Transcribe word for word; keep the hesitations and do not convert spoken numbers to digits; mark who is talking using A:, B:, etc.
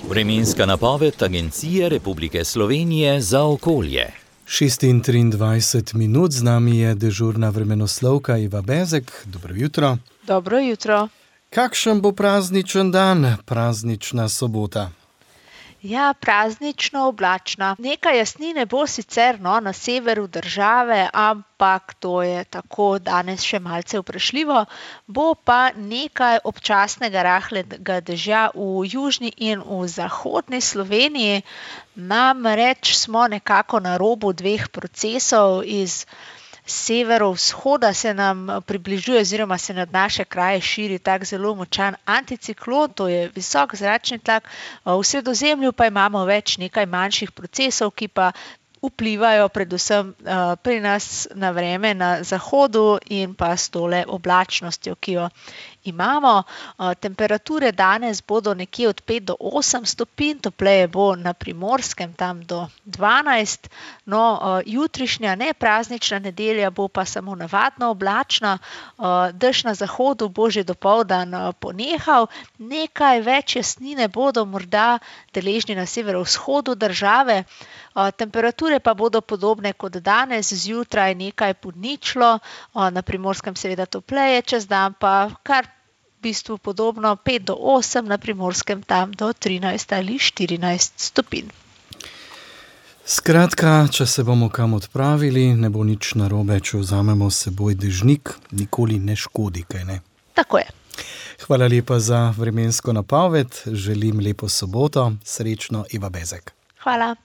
A: Vremenska napoved Agencije Republike Slovenije za okolje.
B: šest in triindvajset minut, z nami je dežurna vremenoslovka Iva Bezek. Dobro jutro.
C: Dobro jutro.
B: Kakšen bo prazničen dan, praznična sobota?
C: Ja, praznično oblačna. Nekaj jasnine bo sicer no, na severu države, ampak to je tako danes še malce vprašljivo. Bo pa nekaj občasnega rahlega dežja v južni in v zahodni Sloveniji. Namreč smo nekako na robu dveh procesov. Iz severovzhoda se nam približuje oziroma se nad naše kraje širi tak zelo močan anticiklon, to je visok zračni tlak. V Sredozemlju pa imamo več nekaj manjših procesov, ki pa vplivajo predvsem pri nas na vreme na zahodu in pa s tole oblačnostjo, ki jo imamo. Temperature danes bodo nekje od pet do osem stopinj, topleje bo na Primorskem, tam do dvanajst. No, jutrišnja nepraznična nedelja bo pa samo navadno oblačna. Dež na zahodu bo že dopoldan ponehal. Nekaj več jasnine bodo morda deležni na severovzhodu države. Temperature pa bodo podobne kot danes, zjutraj nekaj pod ničlo, na Primorskem seveda topleje, čez dan pa kar v bistvu podobno, pet do osem, na Primorskem tam do trinajst ali štirinajst stopinj.
B: Skratka, če se bomo kam odpravili, ne bo nič narobe, če vzamemo s seboj dežnik, nikoli ne škodi, kaj ne?
C: Tako je.
B: Hvala lepa za vremensko napoved, želim lepo soboto, srečno, Iva Bezek.
C: Hvala.